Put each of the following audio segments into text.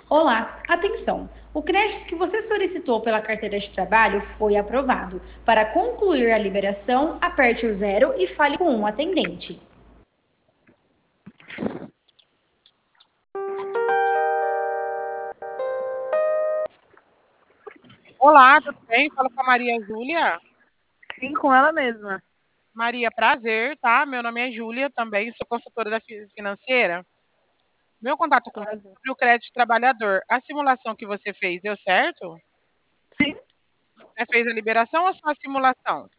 Olá, atenção! O crédito que você solicitou pela carteira de trabalho foi aprovado. Para concluir a liberação, aperte o zero e fale com um atendente. Olá, tudo bem? Fala com a Maria Júlia. Sim, com ela mesma. Maria, prazer, tá? Meu nome é Júlia também, sou consultora da financeira. Meu contato com você é sobre o crédito trabalhador. A simulação que você fez deu certo? Sim, Você fez a liberação ou só a simulação?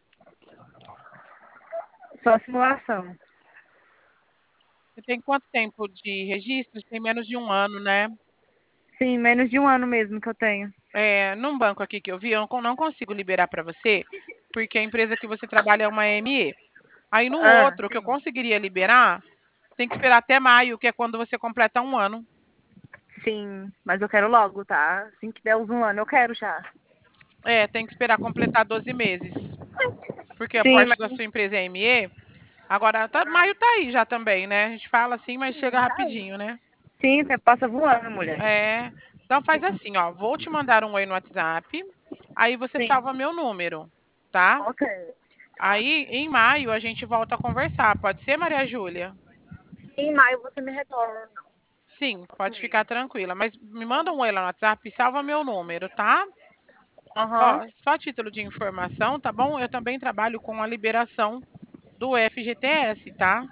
só simulação. Você tem quanto tempo de registro? Tem menos de um ano, né? Sim, menos de um ano mesmo que eu tenho. Num banco aqui que eu vi, eu não consigo liberar para você, porque a empresa que você trabalha é uma ME. Aí no Ah, outro, que eu sim. conseguiria liberar, tem que esperar até maio, que é quando você completa um ano. Sim, mas eu quero logo, tá? Assim que der os um ano, eu quero já. Tem que esperar completar 12 meses. Porque a Sim, parte mas da sua empresa é ME. Agora, maio tá aí já também, né? A gente fala assim, mas chega sim, tá aí. rapidinho, né? Sim, você passa voando, mulher. É. Então faz assim, ó. Vou te mandar um oi no WhatsApp. Aí você Sim, salva meu número, tá? ok. Aí, em maio, a gente volta a conversar. Pode ser, Maria Júlia? Em maio você me retorna. Sim, pode ficar tranquila. Mas me manda um oi lá no WhatsApp e salva meu número, tá? Aham, Ó, só a título de informação, tá bom? Eu também trabalho com a liberação do FGTS, tá?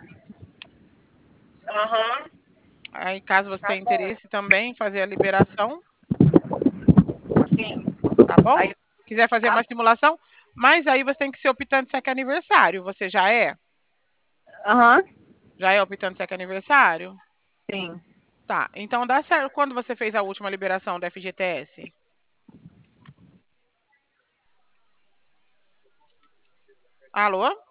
aham, Aí, caso você tá tenha bom. interesse também em fazer a liberação, Sim, tá bom? aí, Quiser fazer tá uma bom. simulação, mas aí você tem que ser optante se é aniversário. Você já é? Aham, Já é optante se é aniversário? sim. Tá. Então dá certo. Quando você fez a última liberação do FGTS? Alô?